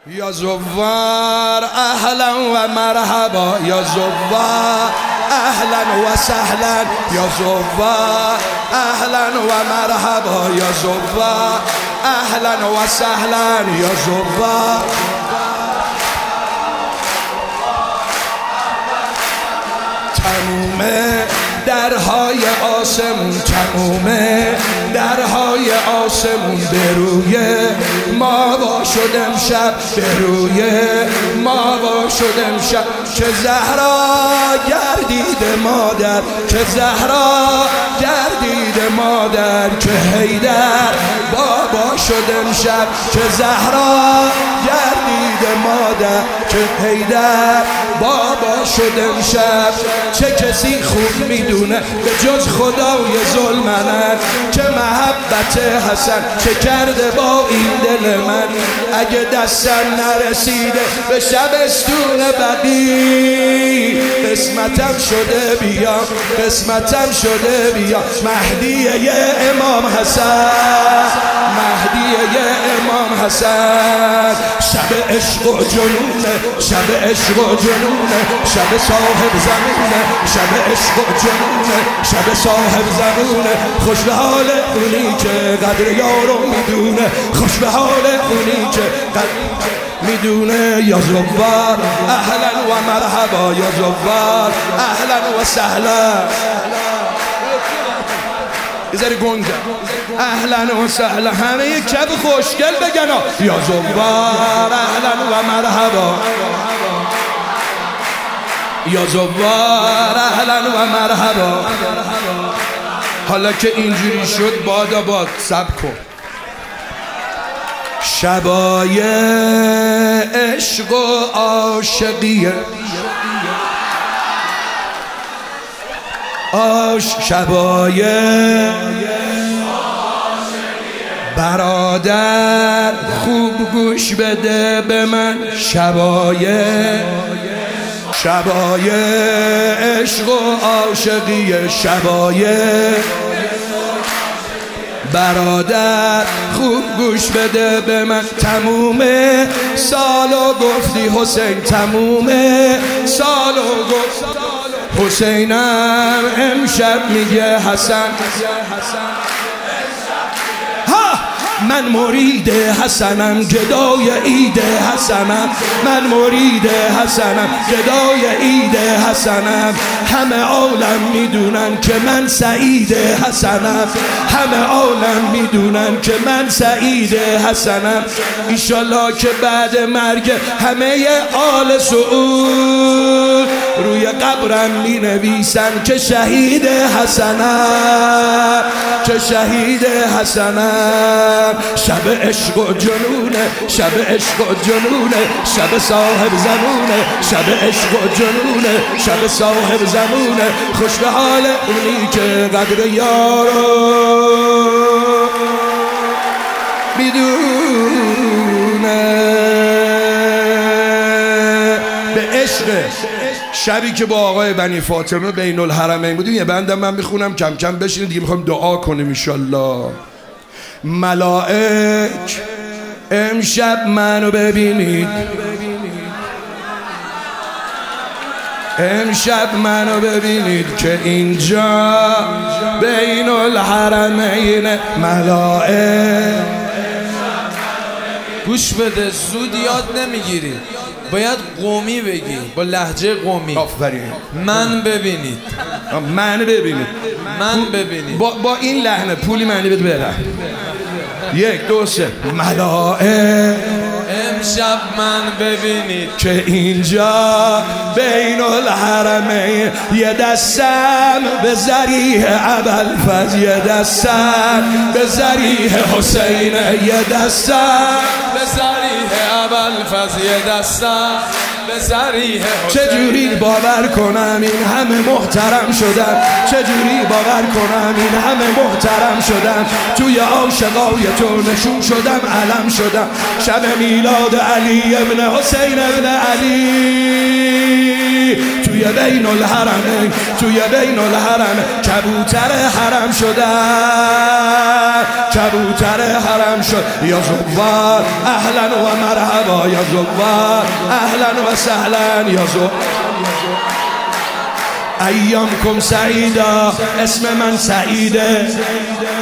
یا زوار اهلا و مرحبا، یا زوار اهلا و سهلا، یا زوار اهلا و مرحبا، یا زوار اهلا و سهلا، یا زوار. تمومه درهای آسمون، تمومه درهای آسمون، به روی ما وا شد امشب، به روی ما وا شد امشب. که زهرا گردید مادر، که زهرا گردید مادر، که حیدر بابا شد امشب. که زهرا گردید مادر، که حیدر بابا شد امشب. چه کسی خوب میدونه به جز خدای ذوالمنن که محبت حسن چه کرده با این دل من. اگه دستم نرسیده به شبستون بقی، قسمتم شده بیام، قسمتم شده بیام. مهدیه امام حسن، مهدیه امام حسن. شب عشق و جنونه، شب عشق و جنونه، شب صاحب زمونه، شب عشق و جنونه، شب صاحب زمونه. خوش به حال اونی که قدر یارو میدونه، خوش به حال اونی که قدر میدونه. یا زوار اهلا و مرحبا، یا زوار اهلا و سهلا. یه گنجه اهلا و سهلا، همه یک کف خوشگل بگن. یا زوار اهلا و مرحبا، یا زوار اهلا و مرحبا. حالا که اینجوری شد بادا باد سب کن. شبای عشق و عاشقیه، شبای برادر خوب گوش بده به من. شبای شبای عشق و عاشقیه، شبای برادر خوب گوش بده به من. تموم سالو گفتی حسین، تموم سالو گفت حسینم امشب میگه حسن. من مرید حسنم، گدای عید حسنم، من مرید حسنم، گدای عید حسنم. همه عالم میدونن که من سعید حسنم، همه عالم میدونن که من سعید حسنم. ایشالله که بعد مرگ همه آل سعود روی قبرم می نویسن که شهید حسنم، که شهید حسنم. شب عشق و جنونه، شب عشق و جنونه، شب صاحب زمونه، شب عشق و جنونه، شب صاحب زمونه. خوش به حال اونی که قدر یارو میدونه. به عشق شبی که با آقای بنی فاطمه بین الحرمین بودیم، یه بندم من میخونم کم کم بشینید دیگه، میخوایم دعا کنیم انشالله. ملائک امشب منو ببینید، امشب منو ببینید که اینجا بین الحرمین. ملائک گوش بده، زود یاد نمیگیری، باید قومی بگی با لهجه قومی. آفرین. من ببینید، من ببینید، من ببینید با این لحنه پولی معنی بده برم. 1 2 3 ملائک امشب من ببینید که اینجا بین الحرمین. یه دستم به ذریح ابوالفضل، یه دستم به ذریح حسین، یه دستم به ذریح ابوالفضل، یه دستم به ذریح حسین. چجوری باور کنم این همه محترم شدن، چجوری باور کنم این همه محترم شدن. توی عاشقای تو نشون شدم، علم شدم. شب میلاد علی ابن حسین ابن علی، توی توی بین الحرمین، توی بین الحرم کبوتر حرم شدن، کبوتر حرم شد. یا زوار اهلا و مرحبا، یا زوار اهلا و سهلا، یا زوار ایامکم سعیدا. اسم من سعیده.